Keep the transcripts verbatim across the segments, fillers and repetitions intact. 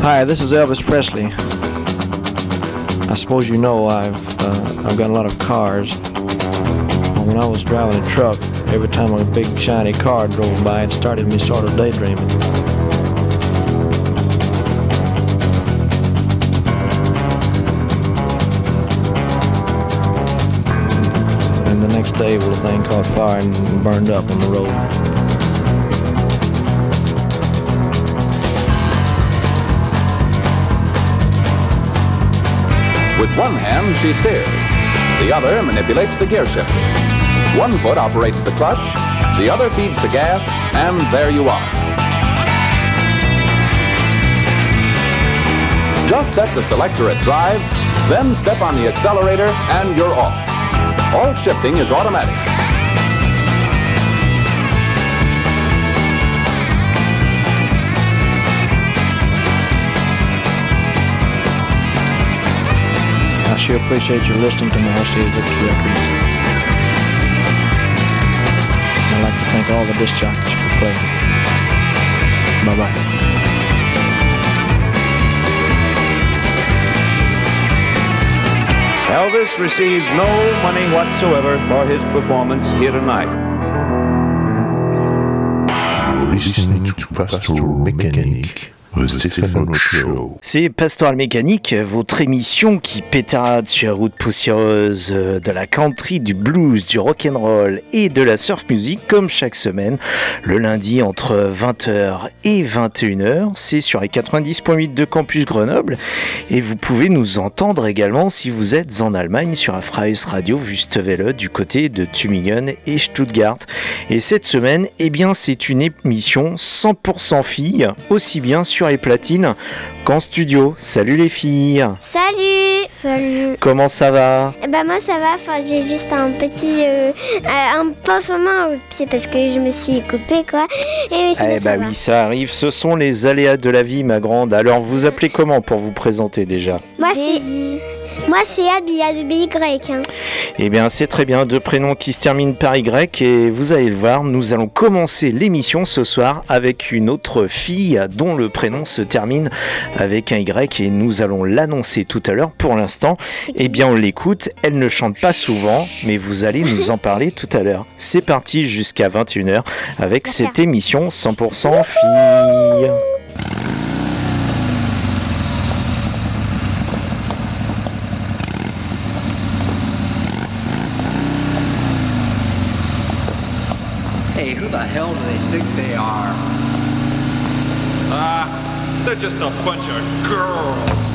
Hi, this is Elvis Presley. I suppose you know I've uh, I've got a lot of cars. When I was driving a truck, every time a big shiny car drove by, it started me sort of daydreaming. And the next day, well, the thing caught fire and burned up on the road. With one hand, she steers. The other manipulates the gear shifter. One foot operates the clutch, the other feeds the gas, and there you are. Just set the selector at drive, then step on the accelerator, and you're off. All shifting is automatic. I sure appreciate you listening to my R C A Victor records. I'd like to thank all the disc jockeys for playing. Bye-bye. Elvis receives no money whatsoever for his performance here tonight. You're listening to Pastoral Mécanique. C'est Pastoral Mécanique, votre émission qui pétarade sur la route poussiéreuse de la country, du blues, du rock'n'roll et de la surf music comme chaque semaine, le lundi entre vingt heures et vingt et une heures. C'est sur les quatre-vingt-dix virgule huit de Campus Grenoble et vous pouvez nous entendre également si vous êtes en Allemagne sur la Freies Radio Wüstewelle du côté de Tübingen et Stuttgart. Et cette semaine, eh bien, c'est une émission cent pour cent filles, aussi bien sur les platines qu'en studio. Salut les filles. Salut. Salut. Comment ça va? Eh ben moi ça va, enfin j'ai juste un petit euh, un pansement au pied parce que je me suis coupée quoi. Et eh bah oui, ça arrive, ce sont les aléas de la vie ma grande. Alors vous appelez comment pour vous présenter déjà? Moi c'est Moi c'est Abby, A B Y. Hein. Eh bien c'est très bien, deux prénoms qui se terminent par Y et vous allez le voir, nous allons commencer l'émission ce soir avec une autre fille dont le prénom se termine avec un Y et nous allons l'annoncer tout à l'heure. Pour l'instant, eh bien on l'écoute, elle ne chante pas souvent mais vous allez nous en parler tout à l'heure. C'est parti jusqu'à vingt et une heures avec D'accord. cette émission cent pour cent filles. Hey, who the hell do they think they are? Ah, they're just a bunch of girls.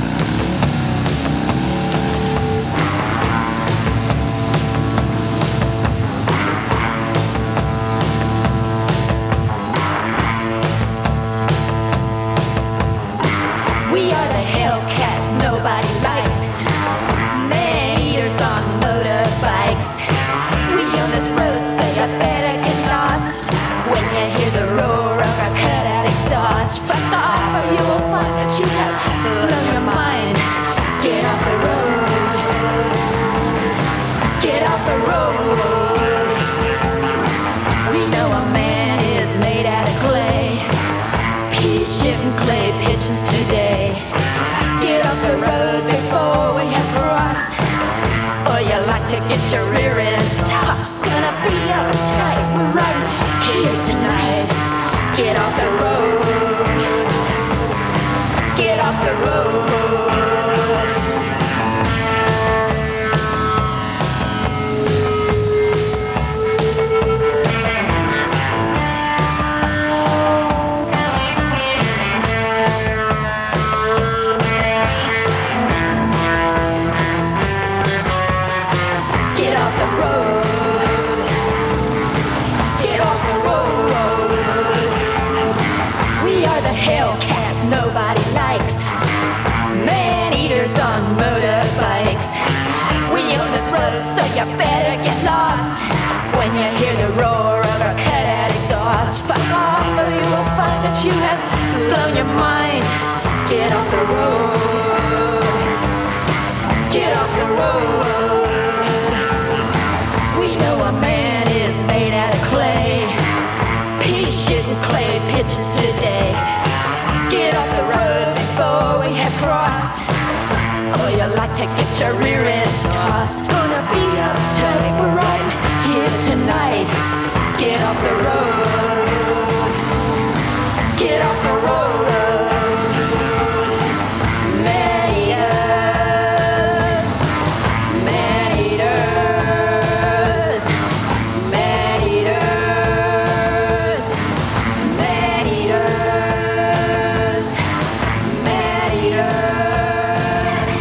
We are the Hellcats nobody likes. Man-eaters on motorbikes. We on this road, so you better get lost. When you hear the roar of our cut-out exhaust, fuck off or you will find that you have blown your mind. Get off the road. Get off the road. We know a man is made out of clay. Pea shit and clay pigeons today. Get off the road before we have crossed. Or you like to get your rear end tossed. Gonna be uptight right here tonight. Get off the road. Get off the road. Hellcats nobody likes. Man-eaters on motorbikes. We own this road, so you better get lost. When you hear the roar of our cut-out exhaust, fuck off or you will find that you have blown your mind. Get off the road. Get off the road. We know a man is made out of clay. Pea shit and clay pitches today. Get off the road before to get your rear end tossed. Gonna be uptight, we're right here tonight. Get off the road. Get off the road. Man-eaters. Man-eaters. Man-eaters. Man-eaters. Man-eaters.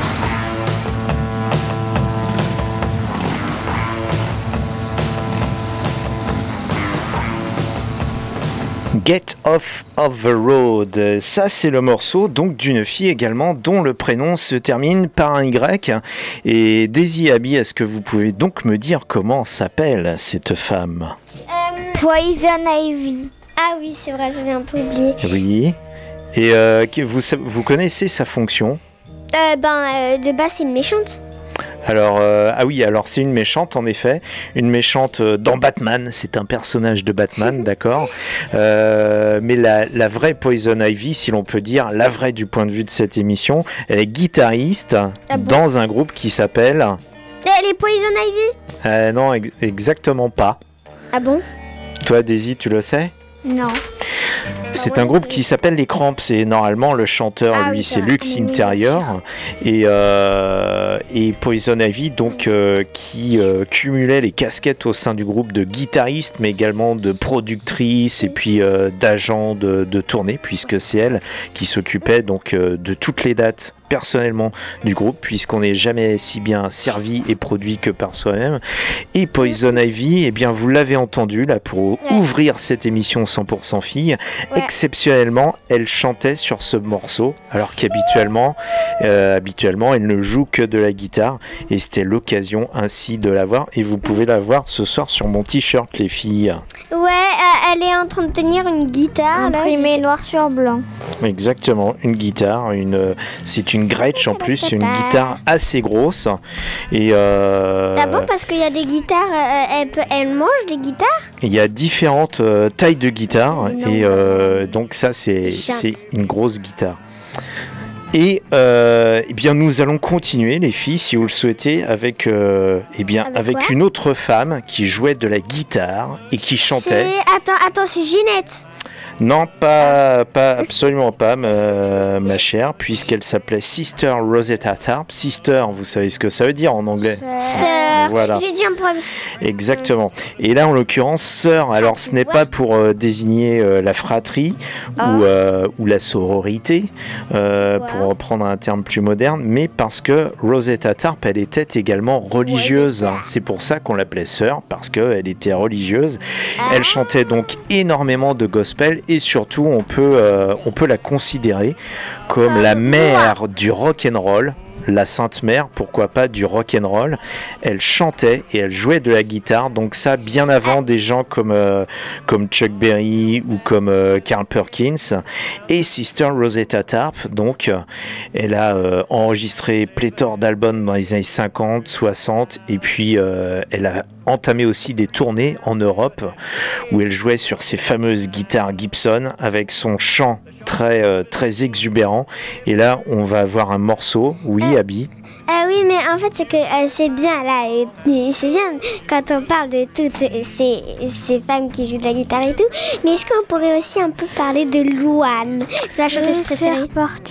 Get Off of the Road, ça c'est le morceau donc d'une fille également dont le prénom se termine par un Y. Et Daisy Abby, est-ce que vous pouvez donc me dire comment s'appelle cette femme? Euh, Poison Ivy. Ah oui, c'est vrai, j'avais un peu oublié. Oui. Et euh, vous, vous connaissez sa fonction? Euh, ben, euh, de base, c'est une méchante. Alors, euh, ah oui, alors c'est une méchante en effet, une méchante euh, dans Batman, c'est un personnage de Batman, d'accord, euh, mais la, la vraie Poison Ivy, si l'on peut dire, la vraie du point de vue de cette émission, elle est guitariste ah bon dans un groupe qui s'appelle... Elle est Poison Ivy euh, Non, ex- exactement pas. Ah bon? Toi, Daisy, tu le sais? Non. C'est un groupe qui s'appelle les Cramps et normalement le chanteur ah, lui oui, c'est Lux Interior et, euh, et Poison Ivy donc euh, qui euh, cumulait les casquettes au sein du groupe de guitaristes mais également de productrice et puis euh, d'agents de, de tournée puisque c'est elle qui s'occupait donc euh, de toutes les dates personnellement du groupe puisqu'on n'est jamais si bien servi et produit que par soi-même. Et Poison Ivy, eh bien vous l'avez entendu là pour ouais. ouvrir cette émission cent pour cent filles, ouais. exceptionnellement elle chantait sur ce morceau alors qu'habituellement euh, habituellement elle ne joue que de la guitare et c'était l'occasion ainsi de la voir et vous pouvez la voir ce soir sur mon t-shirt les filles. Ouais, euh, elle est en train de tenir une guitare imprimée noir sur blanc. Exactement, une guitare, une, c'est une Gretsch en plus, une guitare assez grosse. Et euh, ah bon, parce qu'il y a des guitares, euh, elle, peut, elle mange des guitares? Il y a différentes euh, tailles de guitares et euh, donc ça c'est, c'est une grosse guitare. Et euh, eh bien nous allons continuer les filles si vous le souhaitez avec, euh, eh bien, avec, avec une autre femme qui jouait de la guitare et qui chantait. C'est... Attends, attends, c'est Ginette. Non, pas, pas absolument pas, ma, ma chère, puisqu'elle s'appelait Sister Rosetta Tharpe. Sister, vous savez ce que ça veut dire en anglais? Sœur. Voilà. J'ai dit un problème. Exactement. Et là, en l'occurrence, sœur. Alors, ce n'est pas pour euh, désigner euh, la fratrie oh. ou, euh, ou la sororité, euh, pour reprendre un terme plus moderne, mais parce que Rosetta Tharpe, elle était également religieuse. Ouais, c'est pour ça qu'on l'appelait sœur, parce qu'elle était religieuse. Ah. Elle chantait donc énormément de gospel. Et surtout, on peut, euh, on peut la considérer comme la mère du rock'n'roll, la Sainte Mère, pourquoi pas, du rock'n'roll. Elle chantait et elle jouait de la guitare, donc ça bien avant des gens comme, euh, comme Chuck Berry ou comme euh, Carl Perkins. Et Sister Rosetta Tharpe, donc, elle a euh, enregistré pléthore d'albums dans les années cinquante, soixante, et puis euh, elle a entamé aussi des tournées en Europe où elle jouait sur ses fameuses guitares Gibson avec son chant très, euh, très exubérant. Et là, on va avoir un morceau. Oui, Abby? Ah oui, mais en fait, c'est que euh, c'est bien là, et, et c'est bien quand on parle de toutes ces, ces femmes qui jouent de la guitare et tout. Mais est-ce qu'on pourrait aussi un peu parler de Louane? C'est ma chanteuse préférée.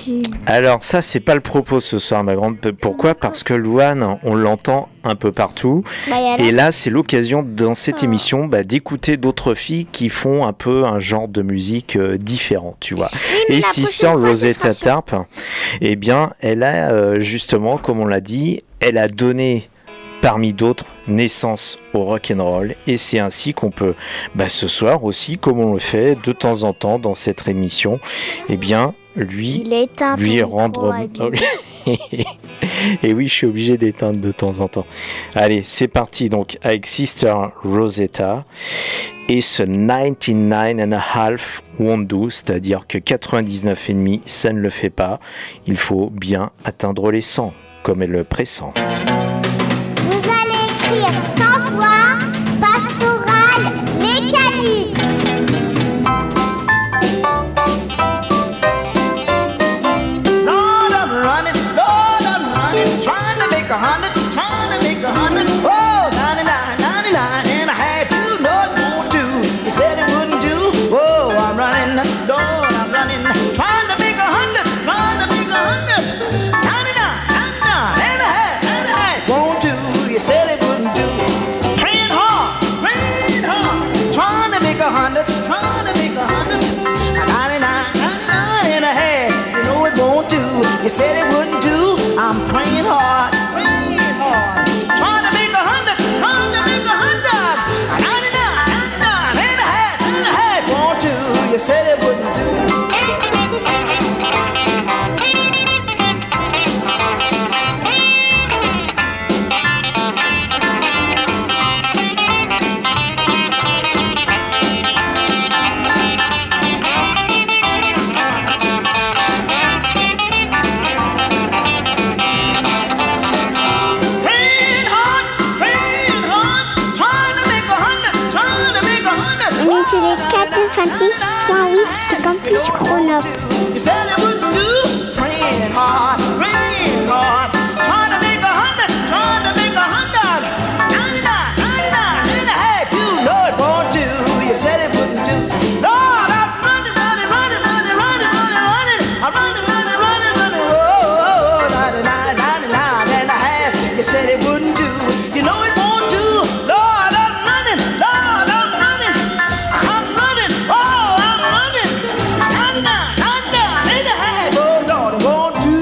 Alors ça, c'est pas le propos ce soir, ma grande. Pourquoi? Parce que Louane, on l'entend un peu partout. Bah, et là, c'est l'occasion dans cette oh. émission bah, d'écouter d'autres filles qui font un peu un genre de musique euh, différent, tu vois. Oui, et Sister Rosetta Tharpe, eh bien, elle a euh, justement, comme on l'a dit, elle a donné parmi d'autres naissance au rock'n'roll et c'est ainsi qu'on peut bah, ce soir aussi, comme on le fait de temps en temps dans cette émission, eh bien lui, lui rendre et oui, je suis obligé d'éteindre de temps en temps. Allez, c'est parti donc avec Sister Rosetta et ce ninety-nine and a half won't do, c'est-à-dire que quatre-vingt-dix-neuf et demi ça ne le fait pas, il faut bien atteindre les cent comme elle le pressent. Vous allez écrire cent fois Pastoral Mécanique. Lord, I'm running, Lord, I'm running. said it wouldn't do. I'm praying hard, praying hard, trying to make a hundred, trying to make a hundred. ninety-nine, ninety-nine, and a half, and a half won't do. You said it wouldn't do. Sur les quatre vingt-six point huit de Campus Grenoble. You said it wouldn't do. Praying hard, praying hard, trying to make a hundred, trying to make a hundred. ninety-nine, ninety-nine and a half, you know it won't do. You said it wouldn't do. Lord, I'm running, running, running, running, running, running, running. I'm running, running, running, running. Oh, ninety-nine, ninety-nine and a half. You said it wouldn't do. You know it won't do. Lord, I'm running, Lord, I'm running. I'm running, oh, I'm running. ninety-nine, ninety-nine and a half. Oh, Lord, it won't do.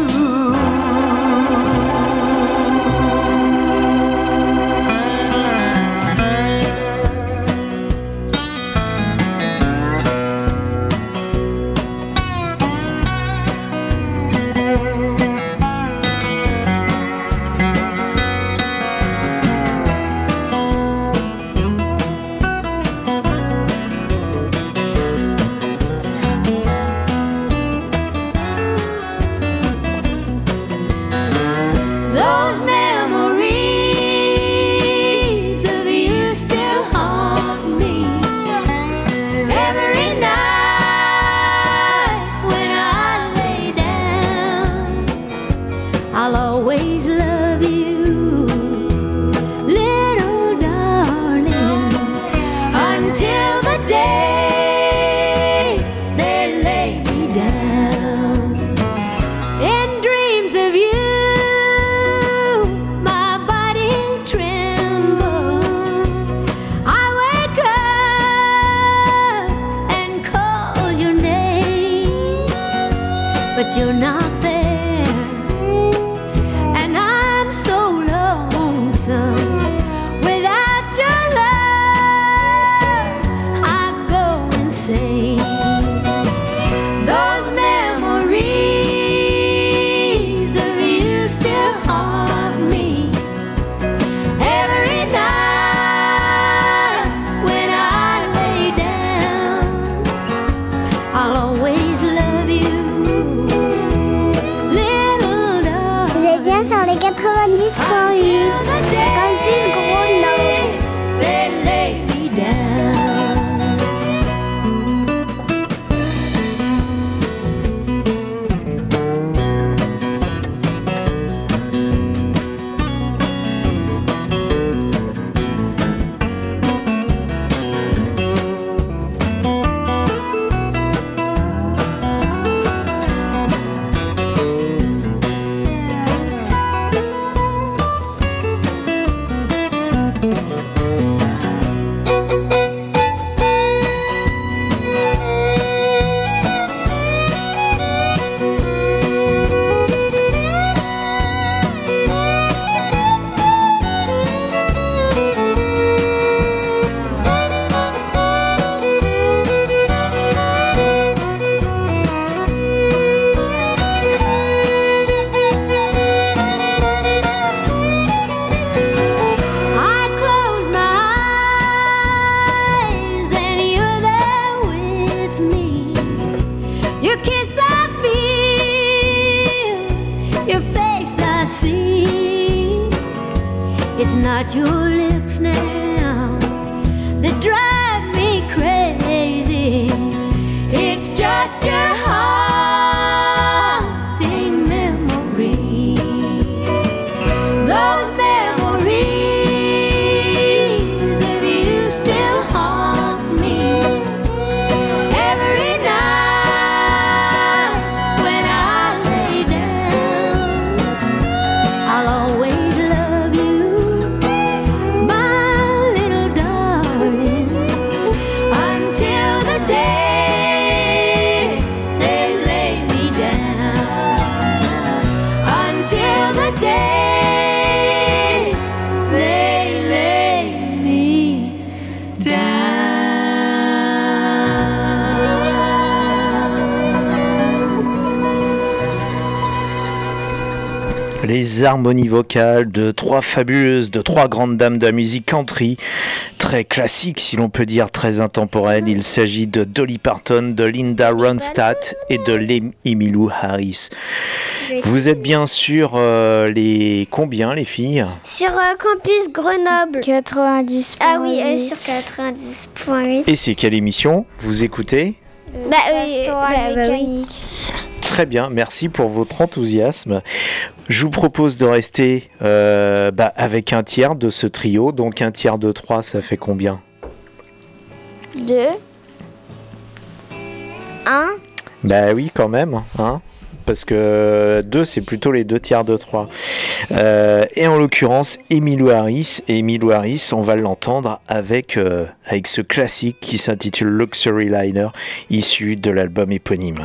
Those memories of you still haunt me. Every night when I lay down, I'll always love you, little darling, until the day they lay me down. In dreams of you, my body trembles. I wake up and call your name, but you're not there, and I'm so lonesome. Without your love, I go insane. Those memories of you still haunt me. Every night when I lay down, I'll always love you, little darling. Vous êtes bien sur les quatre-vingt-dix point huit. Campus Grenoble. They lay me down. I close my eyes and you're there with me. Your kiss I feel, your face I see. It's not your lips now that drive me crazy. It's just your haunting memory. Those memories of you still haunt me. Every night when I lay down, I'll always love you, my little darling, until the day they Les harmonies vocales de trois fabuleuses, de trois grandes dames de la musique country, très classique si l'on peut dire, très intemporelle. Il s'agit de Dolly Parton, de Linda Ronstadt et de Emmylou Harris. Vous êtes bien sur euh, les combien les filles? Sur euh, Campus Grenoble. quatre-vingt-dix. Ah oui, euh, sur quatre-vingt-dix point huit. Et c'est quelle émission vous écoutez? Bah, euh, Pastoral bah, mécanique. Bah oui. Très bien, merci pour votre enthousiasme. Je vous propose de rester euh, bah, avec un tiers de ce trio. Donc un tiers de trois, ça fait combien? Deux. Un. Bah oui, quand même, hein, parce que deux, c'est plutôt les deux tiers de trois. Euh, et en l'occurrence, Emmylou Harris. Et Emmylou Harris, on va l'entendre avec, euh, avec ce classique qui s'intitule Luxury Liner, issu de l'album éponyme.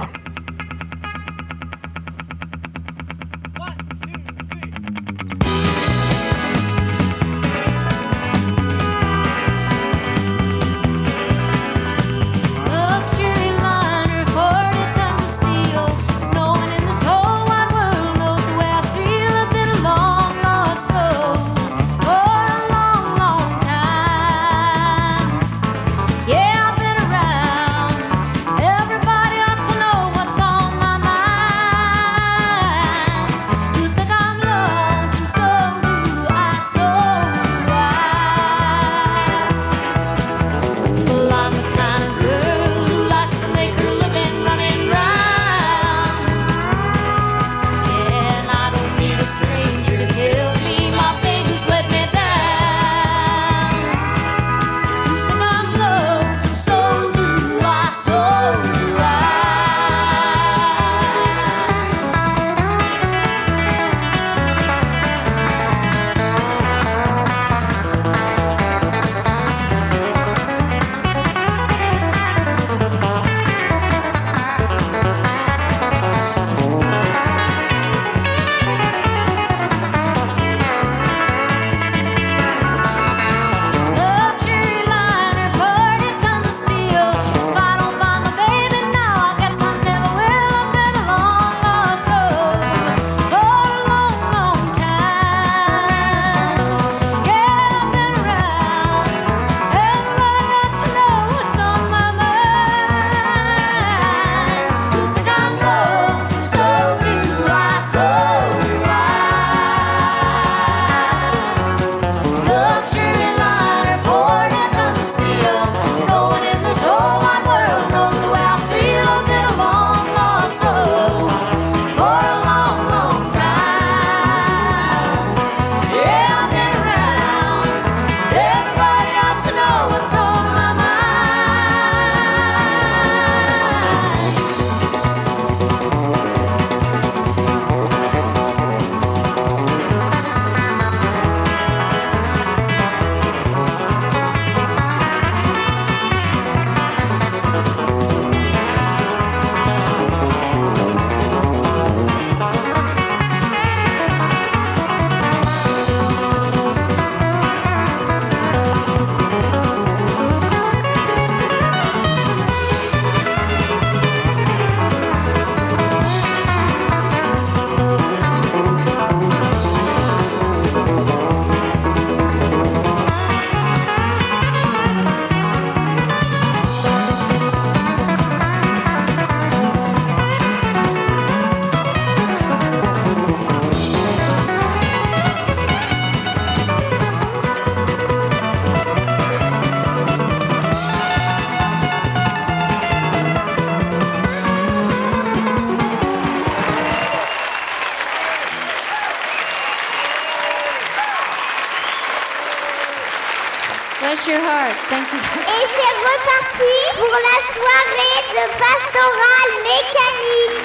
Bless your hearts. Thank you. Et c'est reparti pour la soirée de Pastoral Mécanique.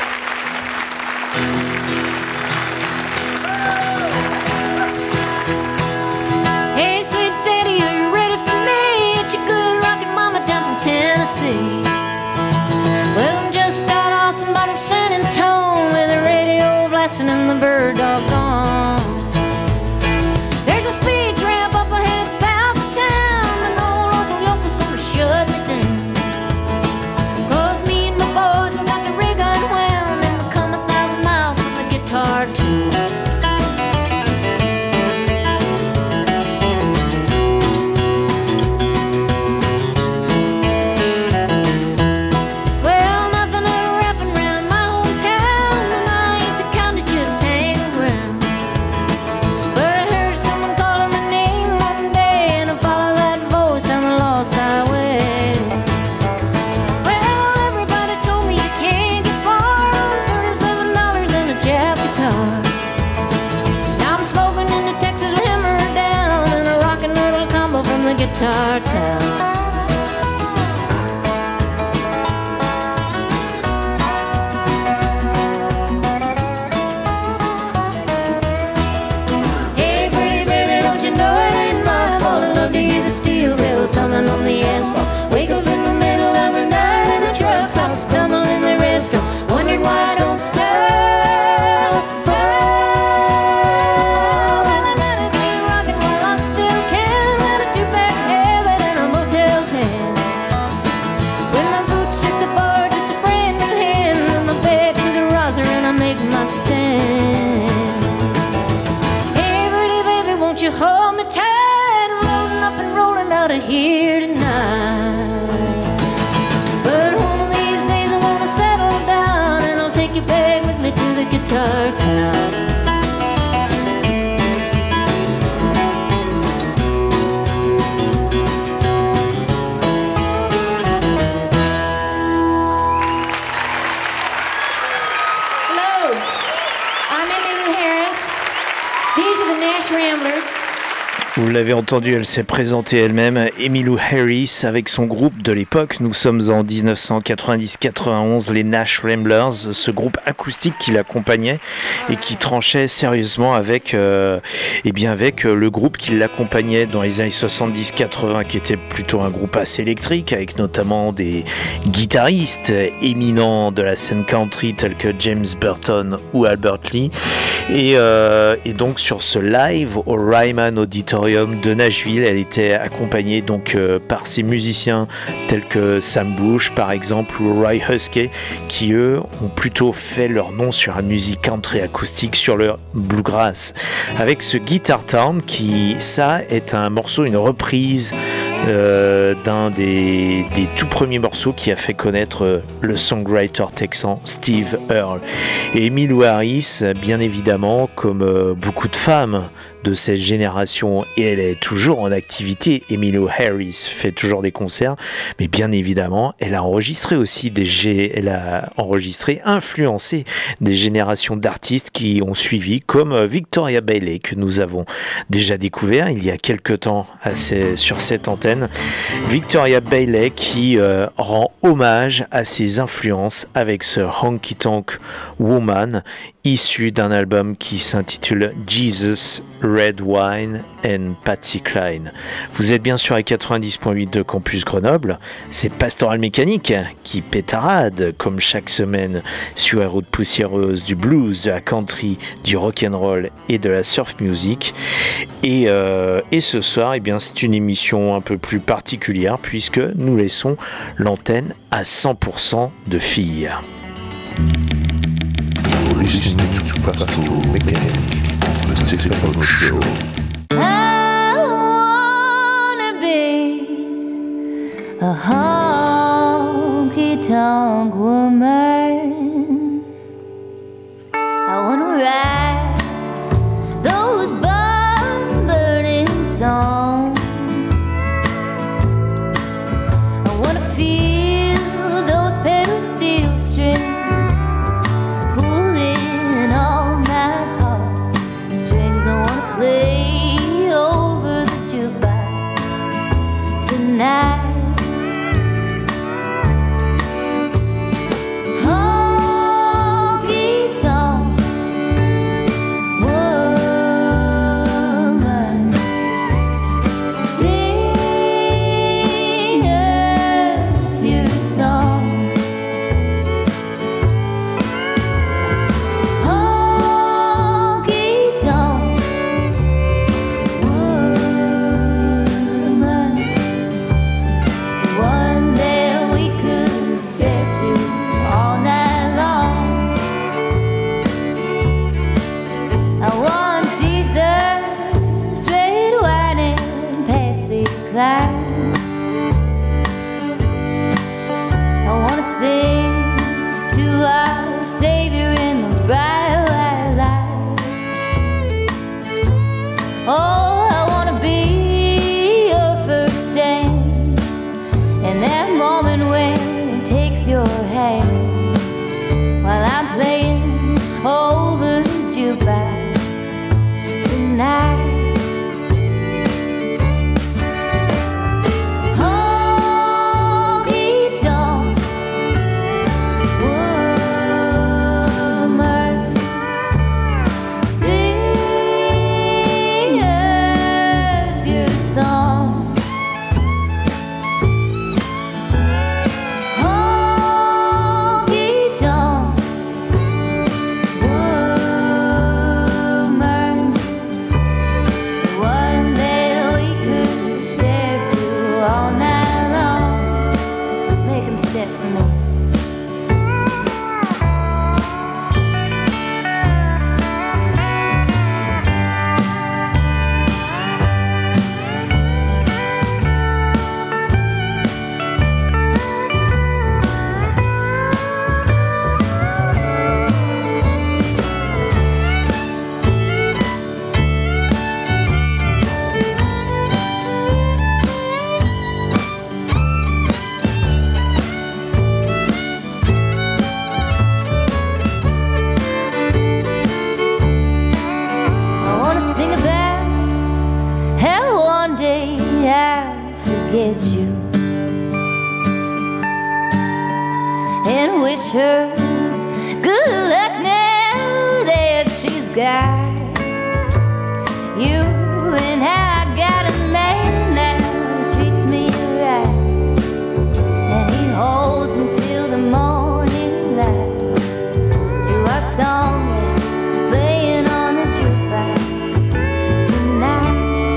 Hey, sweet daddy, are you ready for me? It's your good rockin' mama down from Tennessee. Well, I'm just out of Austin, but I'm San Antonio with the radio blasting and the bird dog gone. There's a speed trap up ahead south of town, and no local yokel's gonna shut me down. Cause me and my boys, we got the rig unwound, and we're coming a thousand miles from the guitar too. Guitar Town. Someone on the asphalt. Wake up in the middle of the night and the truck stops. Stumble in the restaurant, wondering why I don't stop. Oh, and I gotta keep rocking while I still can. With a two-pack habit and a Motel ten. When my boots hit the boards, it's a brand new hand. With my back to the riser and I make my stand. Hey, pretty baby, won't you hold me tight? Out of here tonight. But one of these days I wanna settle down and I'll take you back with me to the Guitar Town. Hello, I'm Emmylou Harris. These are the Nash Ramblers. Vous l'avez entendu, elle s'est présentée elle-même, Emmylou Harris, avec son groupe de l'époque. Nous sommes en dix-neuf cent quatre-vingt-dix quatre-vingt-onze, les Nash Ramblers, ce groupe acoustique qui l'accompagnait et qui tranchait sérieusement avec, euh, eh bien avec le groupe qui l'accompagnait dans les années soixante-dix quatre-vingts, qui était plutôt un groupe assez électrique, avec notamment des guitaristes éminents de la scène country tels que James Burton ou Albert Lee. Et, euh, et donc sur ce live au Ryman Auditorium de Nashville, elle était accompagnée donc euh, par ces musiciens tels que Sam Bush par exemple ou Roy Huskey, qui eux ont plutôt fait leur nom sur la musique country acoustique, sur le bluegrass, avec ce Guitar Town qui, ça, est un morceau, une reprise euh, d'un des, des tout premiers morceaux qui a fait connaître euh, le songwriter texan Steve Earle. Et Emmylou Harris, bien évidemment, comme euh, beaucoup de femmes de cette génération, et elle est toujours en activité, Emmylou Harris fait toujours des concerts, mais bien évidemment elle a enregistré aussi des G... elle a enregistré, influencé des générations d'artistes qui ont suivi, comme Victoria Bailey, que nous avons déjà découvert il y a quelque temps assez... sur cette antenne. Victoria Bailey qui euh, rend hommage à ses influences avec ce Honky Tonk Woman, issu d'un album qui s'intitule Jesus, Red Wine and Patsy Cline. Vous êtes bien sûr à quatre-vingt-dix virgule huit de Campus Grenoble, c'est Pastoral Mécanique qui pétarade comme chaque semaine sur la route poussiéreuse du blues, de la country, du rock'n'roll et de la surf music. Et, euh, et ce soir, eh bien, c'est une émission un peu plus particulière puisque nous laissons l'antenne à cent pour cent de filles. Listening to Pastoral Mechanic, the Stephen Show. I wanna be a honky tonk woman. I wanna write those bomb burning songs. I wanna feel those pedal steel strings. Play over the jukebox tonight. Honky tonk woman, sing us your song. Honky tonk. I wanna sing to our Savior in those bright white lights. Oh, I wanna be your first dance, and that moment when He takes your hand while I'm playing over the jukebox tonight. sure. Good luck now that she's got you, and I got a man now who treats me right, and he holds me till the morning light to our song that's playing on the jukebox tonight.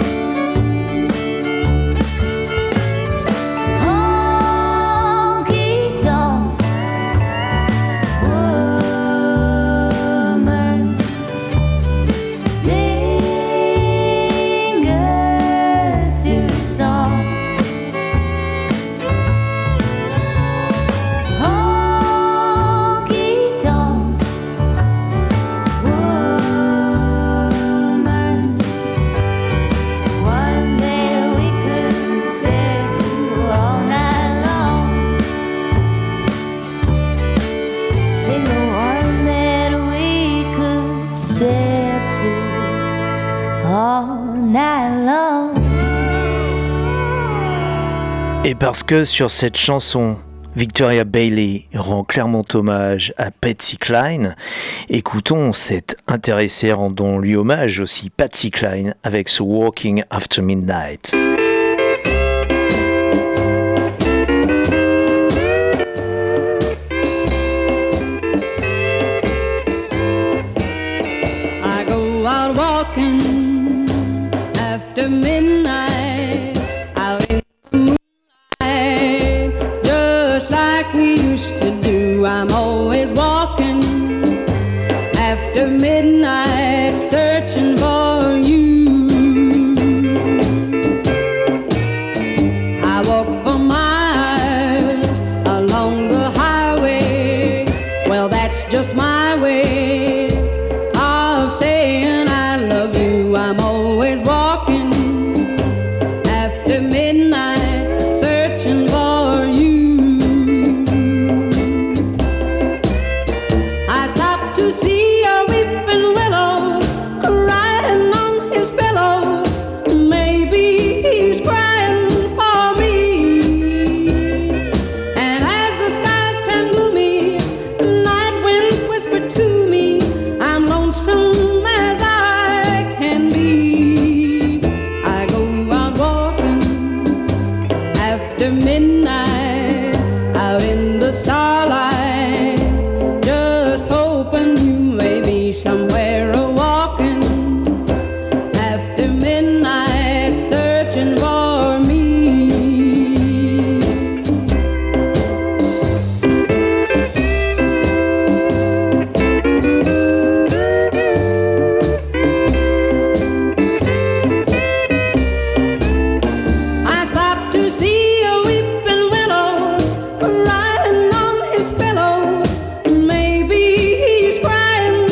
Et parce que sur cette chanson, Victoria Bailey rend clairement hommage à Patsy Cline, écoutons cet intéressé, rendons-lui hommage aussi Patsy Cline avec ce Walking After Midnight. I go out walking after midnight, out in we used to do. I'm always walking after midnight, searching for you. I walk for miles along the highway. Well, that's just my way of saying I love you. I'm always walking after midnight, searching for you. Somewhere a walking after midnight, searching for me. I stopped to see a weeping willow crying on his pillow. Maybe he's crying.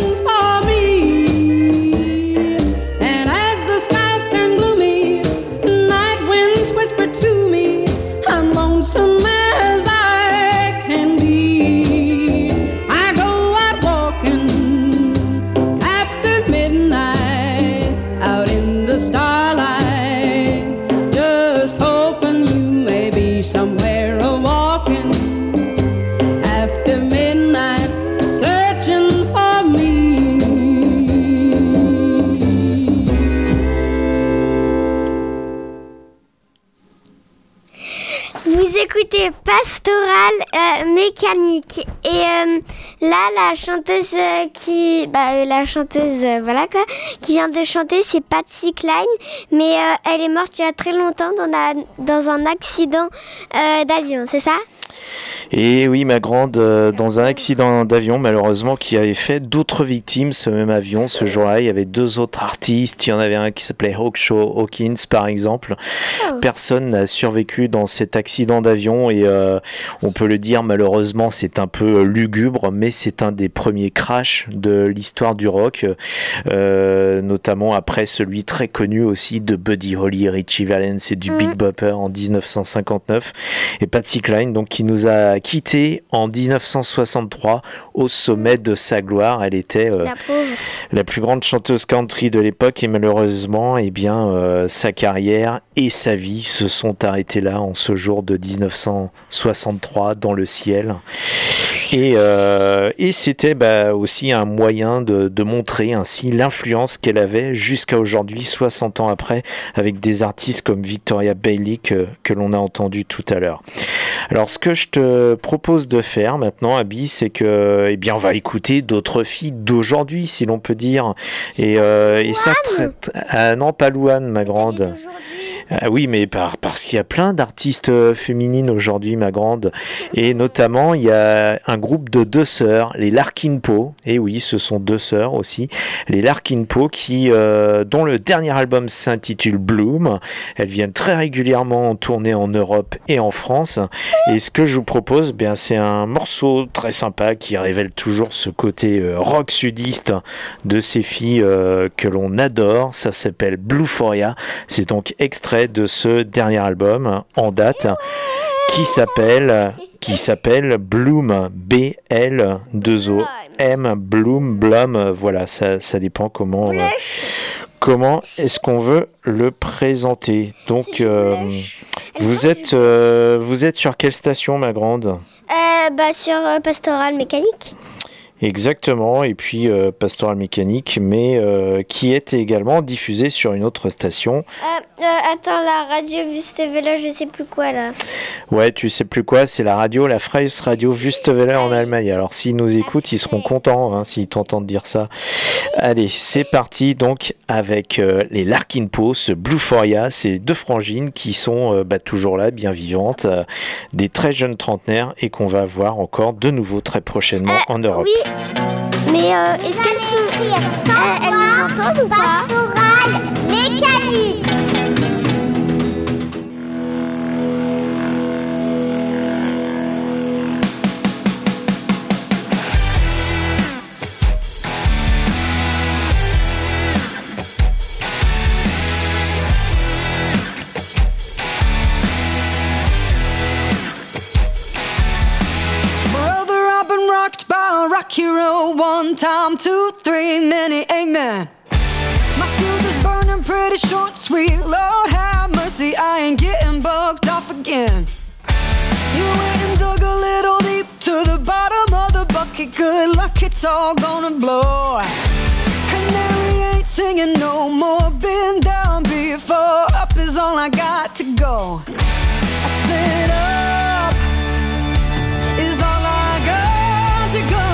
Somewhere a walking after midnight, searching for me. Vous écoutez Pastoral euh, Mécanique et euh, là la chanteuse euh, qui bah euh, la chanteuse euh, voilà quoi qui vient de chanter, c'est Patsy Cline, mais euh, elle est morte il y a très longtemps dans, la, dans un accident euh, d'avion, c'est ça? Et oui, ma grande, euh, dans un accident d'avion, malheureusement, qui avait fait d'autres victimes, ce même avion. Ce jour-là, il y avait deux autres artistes. Il y en avait un qui s'appelait Hawkshaw Hawkins, par exemple. Oh. Personne n'a survécu dans cet accident d'avion. Et euh, on peut le dire, malheureusement, c'est un peu lugubre, mais c'est un des premiers crashs de l'histoire du rock. Euh, notamment après celui très connu aussi de Buddy Holly, Richie Valens et du mmh. Big Bopper en dix-neuf cent cinquante-neuf. Et Patsy Cline, donc, qui nous a quitté en dix-neuf cent soixante-trois au sommet de sa gloire. Elle était euh, la, la plus grande chanteuse country de l'époque et malheureusement, eh bien, euh, sa carrière et sa vie se sont arrêtées là en ce jour de dix-neuf cent soixante-trois dans le ciel. Et, euh, et c'était bah, aussi un moyen de, de montrer ainsi l'influence qu'elle avait jusqu'à aujourd'hui, soixante ans après, avec des artistes comme Victoria Bailey que, que l'on a entendu tout à l'heure. Alors ce que je te propose de faire maintenant, Abby, c'est que eh bien, on va écouter d'autres filles d'aujourd'hui, si l'on peut dire. Et, euh, et ça traite... Ah non, pas Louane, ma grande. Ah oui, mais par, parce qu'il y a plein d'artistes féminines aujourd'hui, ma grande. Et notamment, il y a un groupe de deux sœurs, les Larkin Poe. Et oui, ce sont deux sœurs aussi. Les Larkin Poe, qui, euh, dont le dernier album s'intitule Bloom. Elles viennent très régulièrement tourner en Europe et en France. Et ce que je vous propose, bien, c'est un morceau très sympa qui révèle toujours ce côté euh, rock sudiste de ces filles euh, que l'on adore. Ça s'appelle Bluephoria. C'est donc extrait de ce dernier album en date qui s'appelle qui s'appelle Bloom, B L deux O M, Bloom, Blum, voilà, ça, ça dépend comment euh, comment est-ce qu'on veut le présenter. Donc euh, vous êtes euh, vous êtes sur quelle station, ma grande? euh, bah sur euh, Pastoral Mécanique. Exactement, et puis euh, Pastoral Mécanique, mais euh, qui est également diffusé sur une autre station. Euh, euh, attends, la radio Wüstewelle, je sais plus quoi là. Ouais, tu sais plus quoi, c'est la radio, la Freies Radio Wüstewelle en Allemagne. Alors s'ils nous écoutent, ils seront contents hein, s'ils t'entendent dire ça. Allez, c'est parti donc avec euh, les Larkin Poe, ce Bluephoria, ces deux frangines qui sont euh, bah, toujours là, bien vivantes, euh, des très jeunes trentenaires et qu'on va voir encore de nouveau très prochainement euh, en Europe. Oui, mais euh, est-ce qu'elles sont... Euh, elles nous entendent ou pas? Pastoral Mécanique. Rock hero, one time, two, three, many amen. My fuse is burning pretty short, sweet Lord have mercy, I ain't getting bugged off again. You went and dug a little deep to the bottom of the bucket, good luck, it's all gonna blow. Canary ain't singing no more, been down before, up is all I got to go. I said up is all I got to go.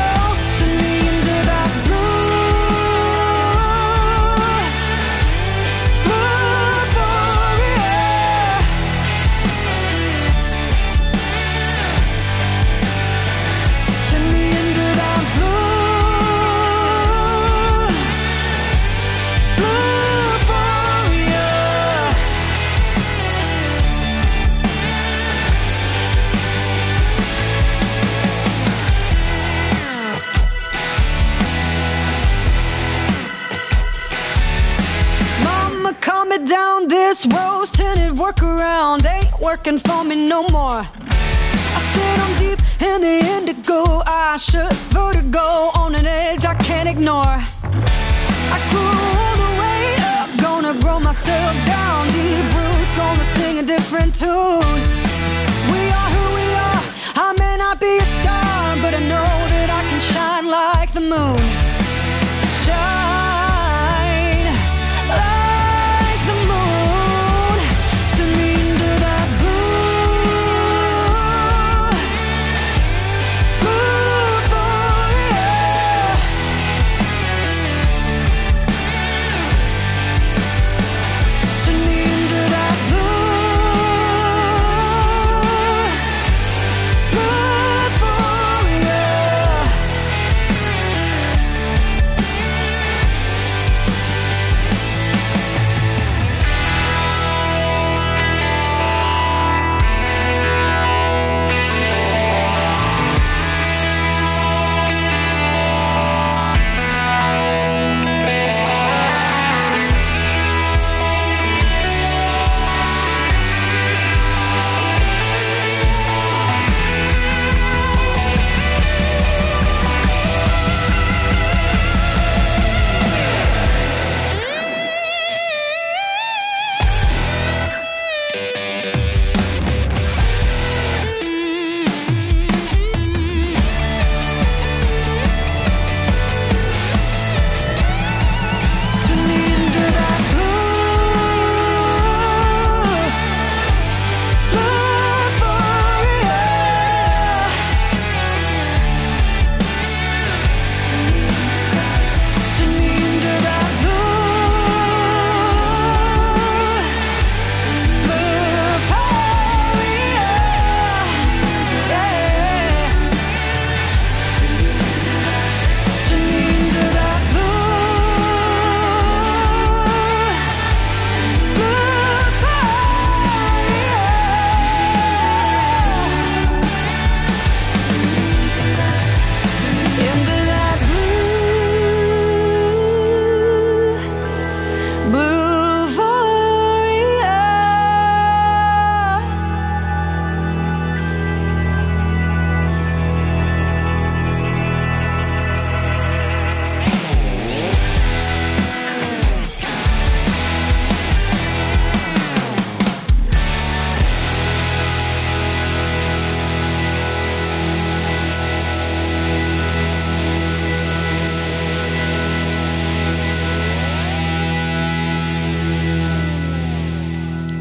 Down this rose-tinted workaround ain't working for me no more. I said I'm deep in the indigo, I should vertigo on an edge I can't ignore. I grew all the way up, gonna grow myself down deep roots, gonna sing a different tune. We are who we are, I may not be a star, but I know that I can shine like the moon. Shine.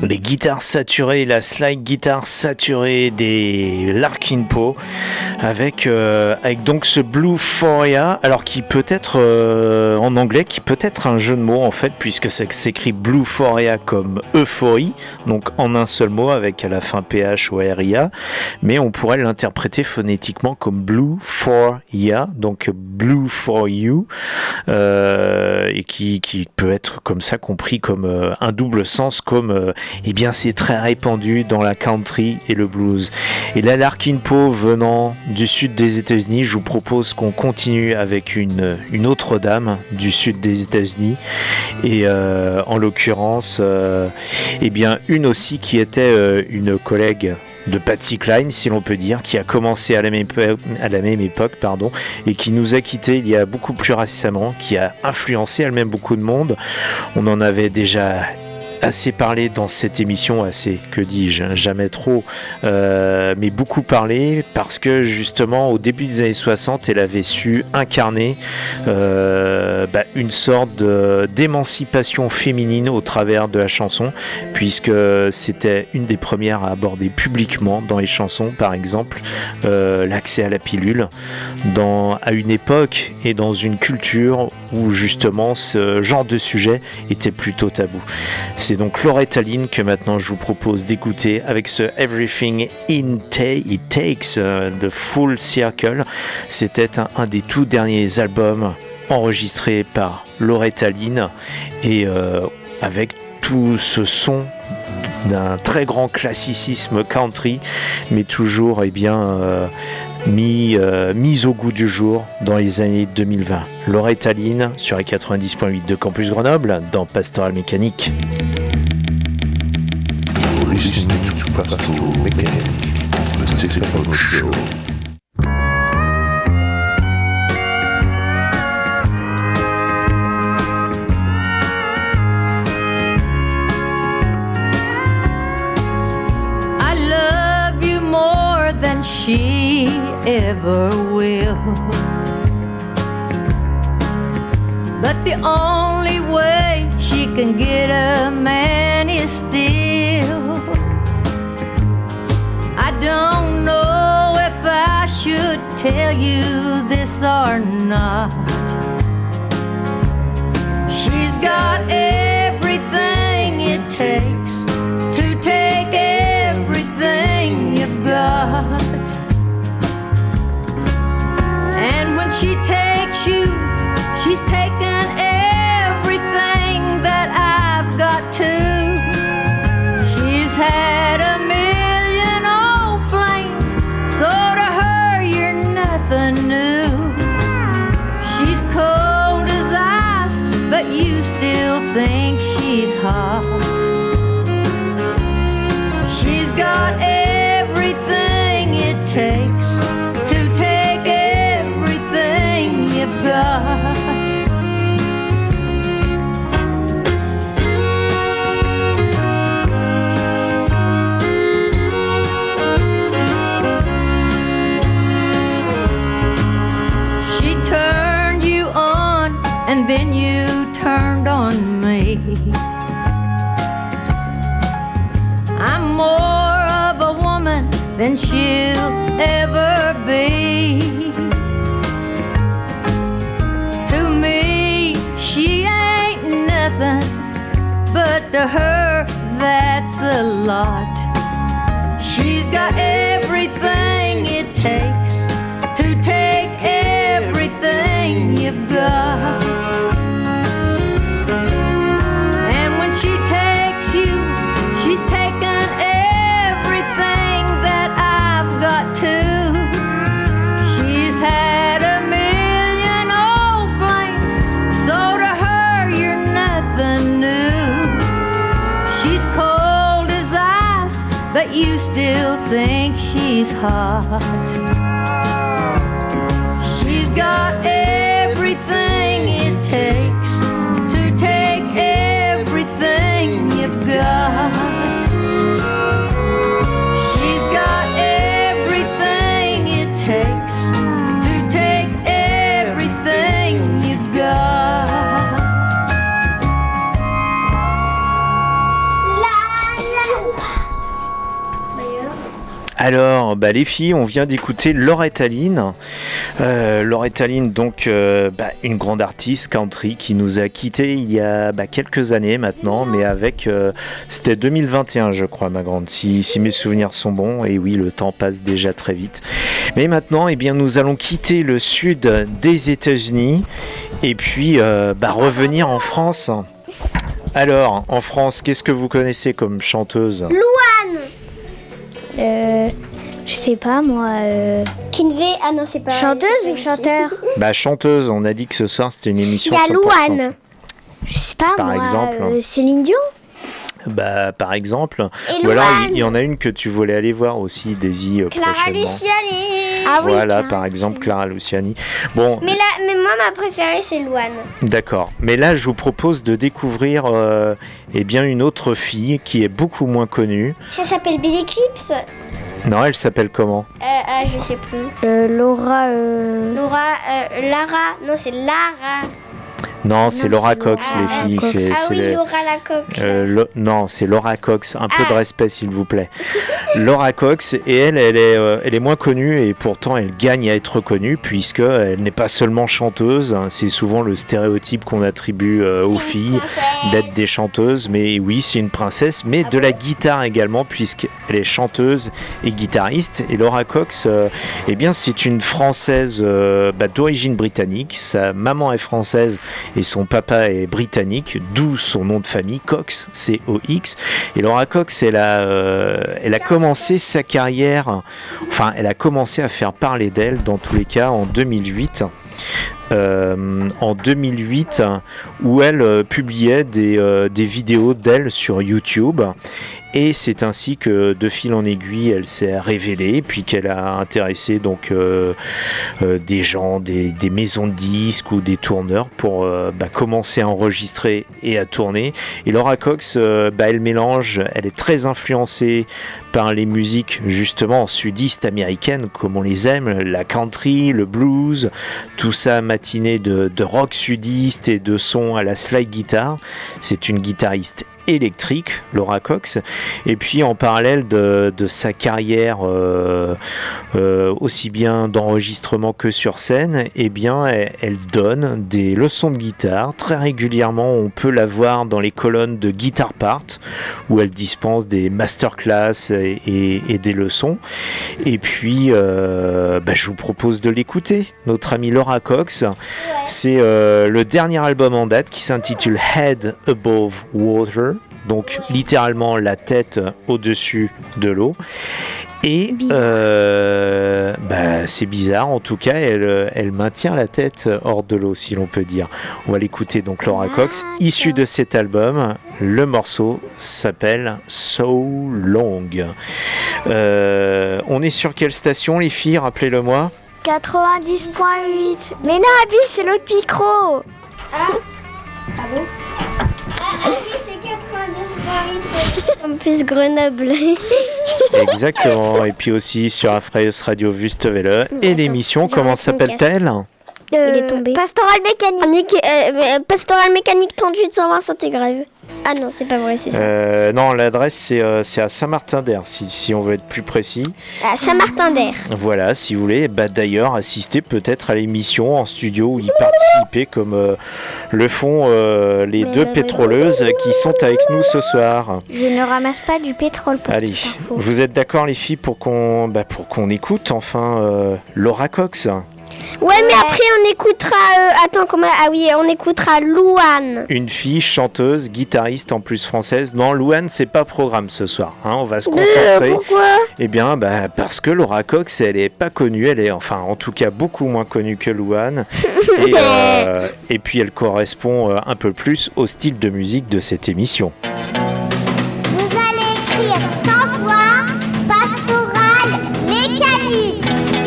les guitares saturées, la slide guitare saturée des Larkin Poe, avec, euh, avec donc ce Bluephoria, alors qui peut être euh, en anglais, qui peut être un jeu de mots en fait, puisque ça s'écrit Bluephoria comme euphorie, donc en un seul mot avec à la fin P H O R I A, mais on pourrait l'interpréter phonétiquement comme Blue for Ya, donc Blue for You, euh, et qui, qui peut être comme ça compris comme euh, un double sens, comme euh, eh bien c'est très répandu dans la country et le blues. Et la Larkin Poe venant du sud des États-Unis, je vous propose qu'on continue avec une, une autre dame du sud des États-Unis, et euh, en l'occurrence euh, eh bien une aussi qui était euh, une collègue de Patsy Cline, si l'on peut dire, qui a commencé à la même, à la même époque pardon, et qui nous a quittés il y a beaucoup plus récemment, qui a influencé elle-même beaucoup de monde. On en avait déjà assez parlé dans cette émission, assez, que dis-je, jamais trop, euh, mais beaucoup parlé, parce que justement au début des années soixante, elle avait su incarner euh, bah, une sorte de, d'émancipation féminine au travers de la chanson, puisque c'était une des premières à aborder publiquement dans les chansons, par exemple, euh, l'accès à la pilule, dans, à une époque et dans une culture où justement ce genre de sujet était plutôt tabou. C'est donc Loretta Lynn que maintenant je vous propose d'écouter avec ce Everything in ta- It Takes uh, de Full Circle. C'était un, un des tout derniers albums enregistrés par Loretta Lynn, et euh, avec tout ce son d'un très grand classicisme country, mais toujours eh bien, euh, mis, euh, mis au goût du jour dans les années deux mille vingt. Loretta Lynn sur les quatre-vingt-dix point huit de Campus Grenoble dans Pastoral Mécanique. Listening to Pastoral Mécanique, le Stéphane Show. She ever will, but the only way she can get a man is still. I don't know if I should tell you this or not. She's got everything it takes to take everything you've got. And when she takes you, she's taken everything that I've got too. She's had a million old flames, so to her you're nothing new. She's cold as ice, but you still think she's hot. She's got everything it takes to take everything you've got. She turned you on and then you turned on me. I'm more of a woman than she'll ever be. To me, she ain't nothing, but to her, that's a lot. She's got everything it takes to take everything you've got. And when she takes you, she's taken everything that I've got too. She's had a million old flames, so to her you're nothing new. She's cold as ice, but you still think she's hot. She's got everything it takes to take everything you've got. She's got everything it takes to take everything you've got. La la Alors, bah, les filles, on vient d'écouter Loretta Lynn. Euh, Loretta Lynn, donc euh, bah, une grande artiste country qui nous a quittés il y a bah, quelques années maintenant, mais avec, euh, c'était deux mille vingt et un, je crois, ma grande, si, si mes souvenirs sont bons. Et oui, le temps passe déjà très vite. Mais maintenant, eh bien, nous allons quitter le sud des États-Unis et puis euh, bah, revenir en France. Alors, en France, qu'est-ce que vous connaissez comme chanteuse ? Louane. Euh, je sais pas moi. Euh... Kinvey, ah non, c'est pas. Chanteuse c'est ou pas chanteur? Bah, chanteuse, on a dit que ce soir c'était une émission. Il y a Louane. Je sais pas par moi. Exemple. Euh, Céline Dion? Bah, par exemple. Et Ou alors, Louane. il y en a une que tu voulais aller voir aussi, Daisy, euh, Clara prochainement. Luciani. Ah oui. Voilà, Clara par exemple, Clara Luciani. Bon, Mais, là, mais moi, ma préférée, c'est Louane. d'accord. Mais là, je vous propose de découvrir euh, eh bien, une autre fille qui est beaucoup moins connue. Elle s'appelle Billy Clips. Non, elle s'appelle comment ? Euh, ah, je sais plus. Euh, Laura. Euh... Laura, euh, Lara. Non, c'est Lara. Non, c'est Non, Laura c'est Cox, Laura les filles. Cox. C'est, Ah c'est oui, les- Laura Lacoque. Euh, Lo- non, c'est Laura Cox. Un peu Ah. de respect, s'il vous plaît. Laura Cox, et elle, elle est, euh, elle est moins connue, et pourtant elle gagne à être reconnue, puisque elle n'est pas seulement chanteuse. Hein, c'est souvent le stéréotype qu'on attribue euh, aux C'est une filles princesse. d'être des chanteuses. Mais oui, c'est une princesse, mais Ah de bon la guitare également, puisqu'elle est chanteuse et guitariste. Et Laura Cox, euh, eh bien, c'est une française euh, bah, d'origine britannique. Sa maman est française et son papa est britannique, d'où son nom de famille, Cox, C O X. Et Laura Cox, elle a, euh, elle a commencé sa carrière, enfin, elle a commencé à faire parler d'elle, dans tous les cas, en deux mille huit. Euh, en deux mille huit, où elle euh, publiait des, euh, des vidéos d'elle sur YouTube. Et c'est ainsi que de fil en aiguille, elle s'est révélée, puis qu'elle a intéressé donc euh, euh, des gens, des, des maisons de disques ou des tourneurs pour euh, bah, commencer à enregistrer et à tourner. Et Laura Cox, euh, bah, elle mélange, elle est très influencée par les musiques justement sudistes américaines, comme on les aime, la country, le blues, tout ça matiné de, de rock sudiste et de son à la slide guitar. C'est une guitariste électrique, Laura Cox, et puis en parallèle de, de sa carrière euh, euh, aussi bien d'enregistrement que sur scène, eh bien elle, elle donne des leçons de guitare très régulièrement. On peut la voir dans les colonnes de Guitar Part où elle dispense des masterclass et, et, et des leçons. Et puis euh, bah, je vous propose de l'écouter, notre amie Laura Cox. C'est euh, le dernier album en date qui s'intitule Head Above Water, donc littéralement la tête au-dessus de l'eau. Et euh, bah, c'est bizarre, en tout cas, elle, elle maintient la tête hors de l'eau, si l'on peut dire. On va l'écouter, donc Laura Cox, issue de cet album. Le morceau s'appelle So Long. Euh, on est sur quelle station, les filles? Rappelez-le-moi. quatre-vingt-dix point huit. Mais non, Abby, c'est l'autre micro. Ah bon? Ah oui, c'est quatre-vingt-dix point huit. En plus, Grenoble. Exactement. Et puis aussi sur Afreus Radio Wüstewelle. Et l'émission, comment s'appelle-t-elle? Il est tombé. Pastoral mécanique. Euh, pastoral mécanique trente-huit cent vingt Saint-Égrève. Ah non, c'est pas vrai, c'est ça. Euh, non, l'adresse c'est, euh, c'est à Saint-Martin-d'Air, si, si on veut être plus précis. À Saint-Martin-d'Air. Voilà, si vous voulez, bah, d'ailleurs, assister peut-être à l'émission en studio ou y participer comme euh, le font euh, les Mais deux mais pétroleuses qui sont avec nous ce soir. Je ne ramasse pas du pétrole pour Allez, toute info. vous êtes d'accord les filles pour qu'on, bah, pour qu'on écoute enfin euh, Laura Cox? Ouais, mais après on écoutera. Euh, attends, comment. Ah oui, on écoutera Louane. Une fille chanteuse, guitariste en plus française. Non, Louane, c'est pas programme ce soir. Hein, on va se concentrer. Euh, pourquoi? Eh bien, bah, parce que Laura Cox, elle est pas connue. Elle est, enfin, en tout cas, beaucoup moins connue que Louane. et, euh, et puis, elle correspond euh, un peu plus au style de musique de cette émission. Vous allez écrire cent fois pastoral mécanique.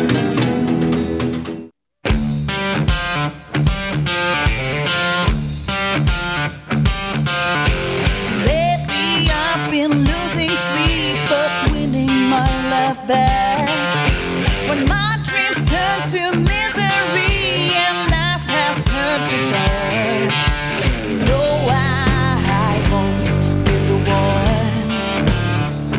Lately I've been losing sleep but winning my life back. When my dreams turn to misery and life has turned to death, you know I won't be the one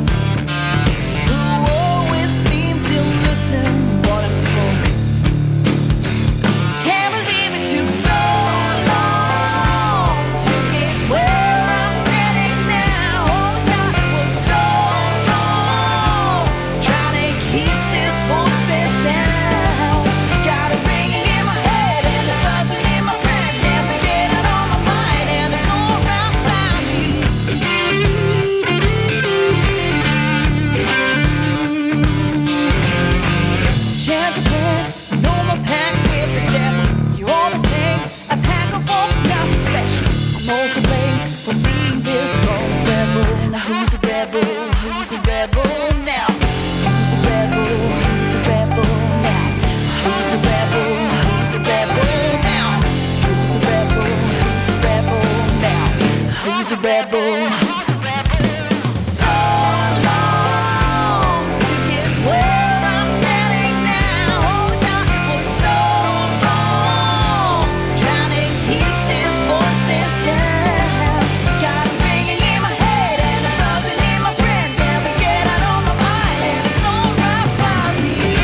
Red Bull. So long to get where I'm standing now. Always thought it was so long, trying to keep these voices down. Got it ringing in my head and a buzzing in my brain. Never get out of my mind, and it's alright by me.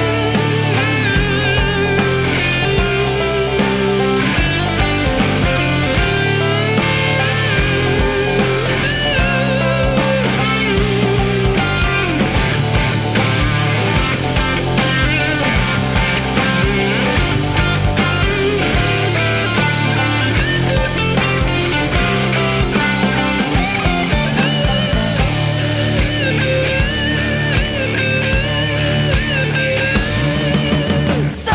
So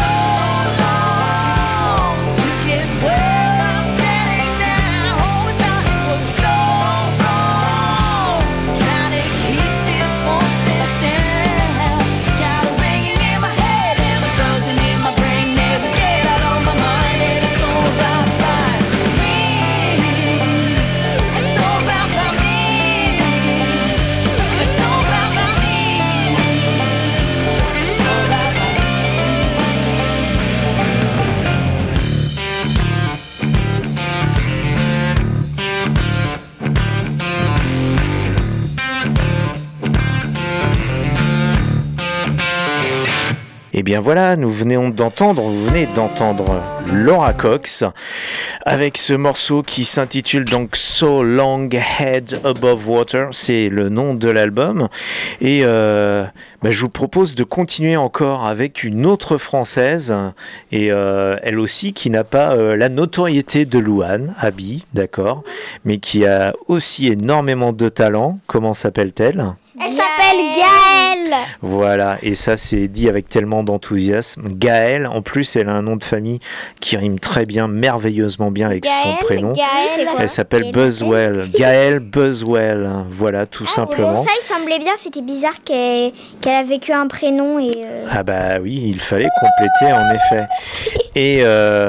long to get where I'm standing now. Always thought it was so wrong, trying to keep these voices down. Got a ringing in my head and a buzzing in my brain. Never get out of my mind, and it's all about by me. It's all about by me. It's all about by me. It's all about by me. Et bien voilà, nous venons d'entendre, vous venez d'entendre Laura Cox avec ce morceau qui s'intitule donc So Long Head Above Water, c'est le nom de l'album. Et euh, bah, je vous propose de continuer encore avec une autre française, et euh, elle aussi qui n'a pas euh, la notoriété de Louane, Abby, d'accord, mais qui a aussi énormément de talent. Comment s'appelle-t-elle ? Elle s'appelle Gaëlle. Voilà, et ça c'est dit avec tellement d'enthousiasme. Gaëlle, en plus, elle a un nom de famille qui rime très bien, merveilleusement bien avec Gaëlle, son prénom. Gaëlle, c'est quoi ? Elle s'appelle Gaëlle. Buzzwell. Gaëlle Buzzwell, voilà, tout Ah, simplement. bon, ça, il semblait bien, c'était bizarre qu'elle qu'elle a vécu un prénom et... euh, Ah bah oui, il fallait compléter en effet. Et,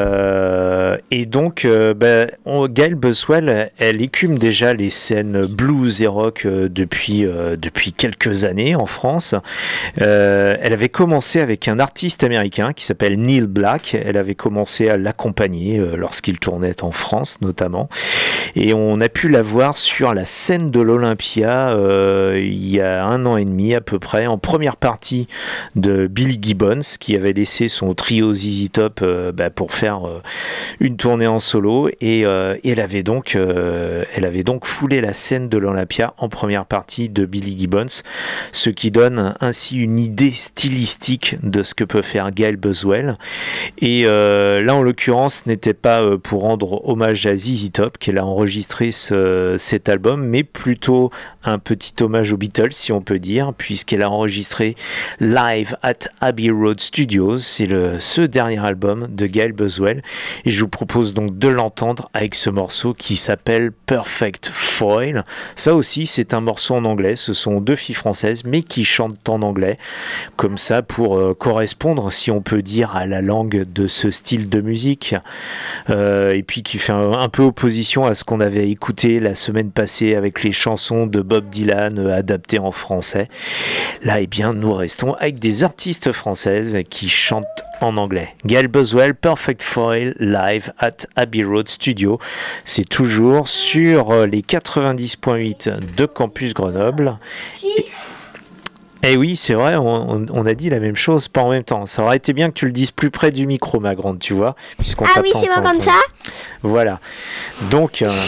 euh, et donc, euh, bah, on, Gaëlle Buzzwell, elle écume déjà les scènes blues et rock euh, depuis, euh, depuis quelques années en France. Euh, elle avait commencé avec un artiste américain qui s'appelle Neil Black. Elle avait commencé à l'accompagner euh, lorsqu'il tournait en France notamment. Et on a pu la voir sur la scène de l'Olympia euh, il y a un an et demi à peu près, en première partie de Billy Gibbons, qui avait laissé son trio Z Z Top euh, bah, pour faire euh, une tournée en solo. Et, euh, et elle avait donc, euh, elle avait donc foulé la scène de l'Olympia en première partie de Billy Gibbons, ce qui donne ainsi une idée stylistique de ce que peut faire Gaëlle Buzzwell. Et euh, là, en l'occurrence, ce n'était pas euh, pour rendre hommage à Z Z Top qu'elle a enregistré ce, cet album, mais plutôt un petit hommage aux Beatles, si on peut dire, puisqu'elle a enregistré Live at Abbey Road Studios. C'est le, ce dernier album de Gaëlle Buzzwell. Et je vous propose donc de l'entendre avec ce morceau qui s'appelle Perfect Foil. Ça aussi, c'est un morceau en anglais. Ce sont deux filles françaises, mais qui chantent en anglais, comme ça, pour euh, correspondre, si on peut dire, à la langue de ce style de musique. Euh, et puis qui fait un, un peu opposition à ce qu'on avait écouté la semaine passée avec les chansons de Bob Dylan euh, adaptées en français. Là, eh bien, nous restons avec des artistes françaises qui chantent en anglais. Gaëlle Buzzwell, Perfect Foil, live at Abbey Road Studio. C'est toujours sur les quatre-vingt-dix virgule huit de Campus Grenoble. Et, et oui, c'est vrai, on, on a dit la même chose, pas en même temps. Ça aurait été bien que tu le dises plus près du micro, ma grande, tu vois, puisqu'on Ah t'a oui, pas c'est pas entendu. comme ça. Voilà. Donc, euh,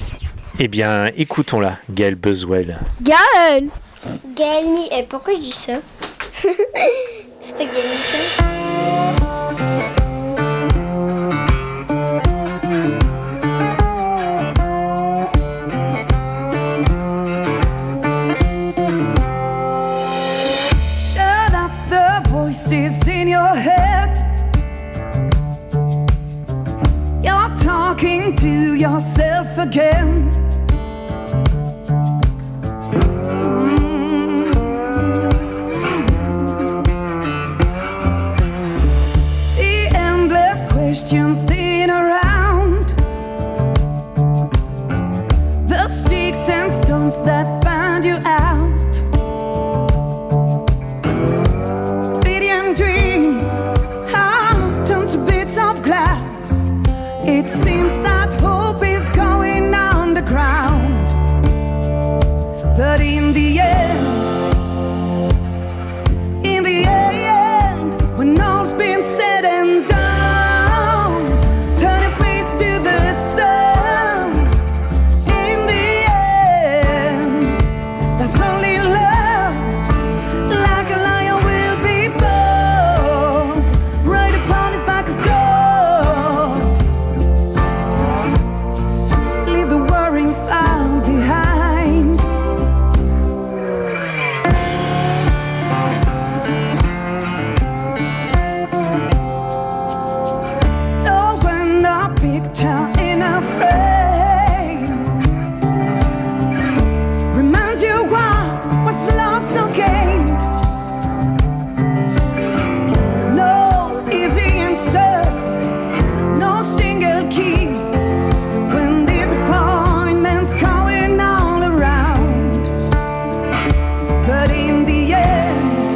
eh bien, écoutons-la, Gaëlle Buzzwell. Gaëlle. Gaëlle ni... Eh, pourquoi je dis ça? C'est pas Gaëlle ni... Shut up the voices in your head. You're talking to yourself again. The endless questions seen around, the sticks and stones that find you out. Radiant dreams have turned to bits of glass. It seems that hope is going underground. But in the end, in the end, when all's been said and done, turn your face to the sun. In the end, that's only love. Like a lion will be born, right upon his back of gold. Leave the worrying far behind. So when the picture in a frame reminds you what was lost or gained, no easy answers, no single key. When disappointment's going all around, but in the end,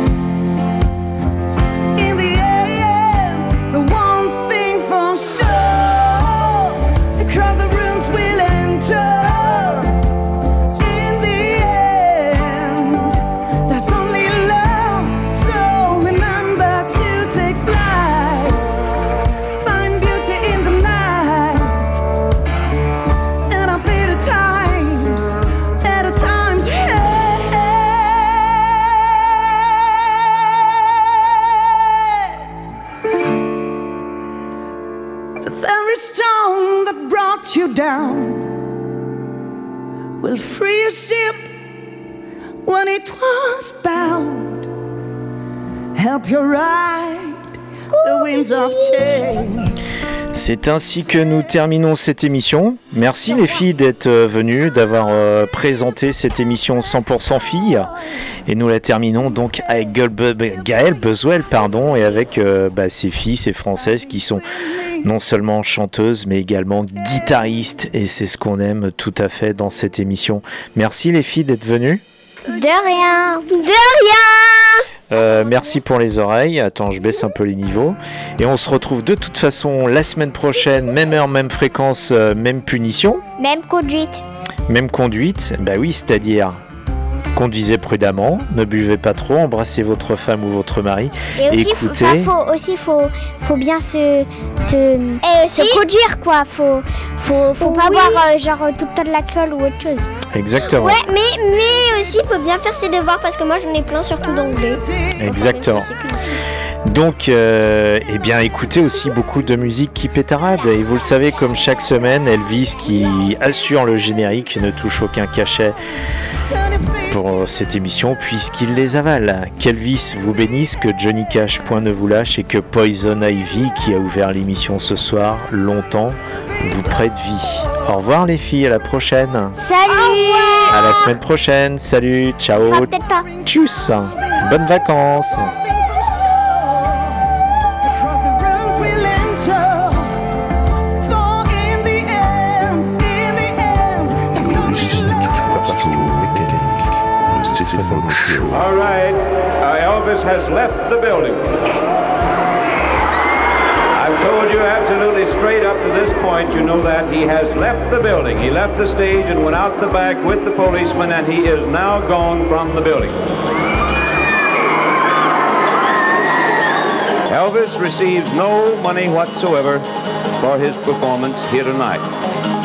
in the end, the one thing for sure, across the rooms will endure. In the end, there's only love. So remember to take flight, find beauty in the night. And our better times, better times ahead. The very stone that brought you down will free your ship when it was bound. Help you ride the winds of change. C'est ainsi que nous terminons cette émission. Merci les filles d'être euh, venues, d'avoir euh, présenté cette émission cent pour cent filles. Et nous la terminons donc avec Gaëlle Gaëlle Boswell, pardon, et avec euh, bah, ces filles, ces françaises qui sont non seulement chanteuses mais également guitaristes. Et c'est ce qu'on aime tout à fait dans cette émission. Merci les filles d'être venues. De rien. De rien. Euh, merci pour les oreilles. Attends, je baisse un peu les niveaux. Et on se retrouve de toute façon la semaine prochaine, même heure, même fréquence, euh, même punition. Même conduite. Même conduite. Bah oui, c'est-à-dire conduisez prudemment, ne buvez pas trop, embrassez votre femme ou votre mari. Et aussi, écoutez. faut, faut, aussi faut, faut bien se, se, Et aussi, se conduire quoi. Faut, faut, faut pas Oui. boire euh, genre tout le temps de l'alcool ou autre chose. Exactement. Ouais, mais, mais aussi faut bien faire ses devoirs parce que moi j'en ai plein surtout d'anglais. Exactement. Donc, euh, eh bien, écoutez aussi beaucoup de musique qui pétarade. Et vous le savez, comme chaque semaine, Elvis qui assure le générique ne touche aucun cachet pour cette émission puisqu'il les avale. Qu'Elvis vous bénisse, que Johnny Cash point ne vous lâche et que Poison Ivy, qui a ouvert l'émission ce soir longtemps, vous prête vie. Au revoir les filles, à la prochaine. Salut. À la semaine prochaine. Salut, ciao. Enfin, peut-être pas. Tchuss. Bonnes vacances. All right, uh, Elvis has left the building. I've told you absolutely straight up to this point, you know that he has left the building. He left the stage and went out the back with the policeman, and he is now gone from the building. Elvis receives no money whatsoever for his performance here tonight.